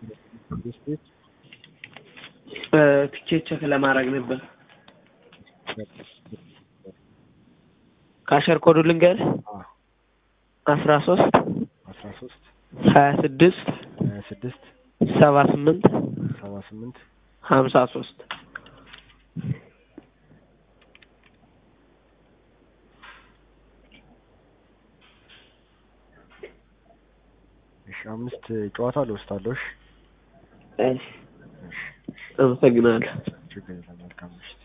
ዲስፕሌይ ትኬት ቼክ ለማድረግ ነበር። ካሸር ኮዱ ልንገር 13 26 78 53 አምስት ጨዋታ ልወስዳለሁ። እሺ አመሰግናለሁ። ችግር የለም። መልካም ምሽት።